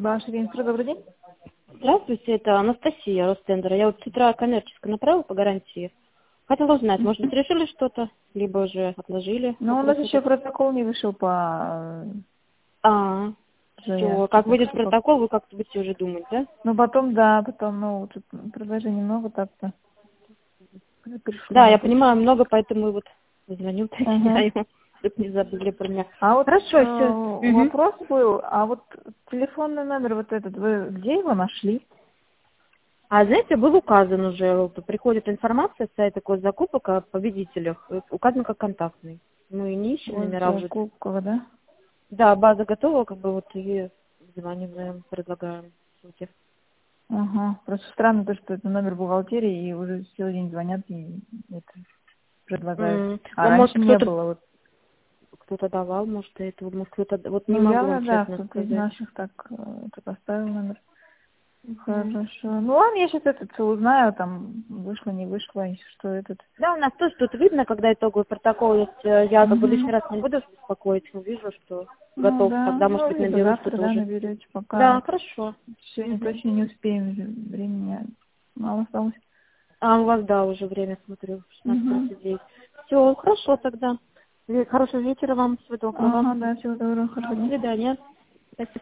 Ваш регистр, добрый день. Здравствуйте, это Анастасия Ростендера. Я вот с утра коммерческое направила по гарантии. Хотела узнать, может быть, решили что-то, либо уже отложили? Но у нас еще протокол не вышел по Все. заявке. Как Так выйдет что протокол, вы как-то будете уже думать, да? ну, потом, да, потом, ну, тут предложений много так-то. Да, я Пришло. понимаю, много, поэтому и вот звоню, Ага. уточняю, чтобы не забыли про меня. А вот Хорошо, все. вопрос был, а вот телефонный номер вот этот, вы где его нашли? А знаете, был указан уже, вот приходит информация с сайта госзакупок о победителях, указан как контактный. Мы не ищем Вот номера уже. закупка, да? Да, база готова, как бы вот и звоним, предлагаем. в сути. Ага. Просто странно то, что это номер бухгалтерии, и уже целый день звонят и это предлагают. А Ну, может, раньше не было. Вот. кто-то давал, может, это, может, кто-то, вот не Ну, могу вам явно, да, честно кто-то из сказать. наших так поставил номер. Хорошо. Ну ладно, я сейчас это все узнаю, там вышло, не вышло, если что этот. Да, у нас тоже тут видно, когда итоговый протокол есть. Я как бы Угу. лишний раз не буду беспокоить, но вижу, что Ну готов. да, Тогда, может ну быть, либо наберу завтра, что-то да, уже. наберете, пока Да, вот хорошо. сегодня точно не успеем, времени мало осталось. А у вас, да, уже время, смотрю, Угу. 16:39. Все, хорошо тогда. Хорошего вечера вам, всего доброго. Ага, да, всего доброго, До хорошего дня. свидания. Спасибо.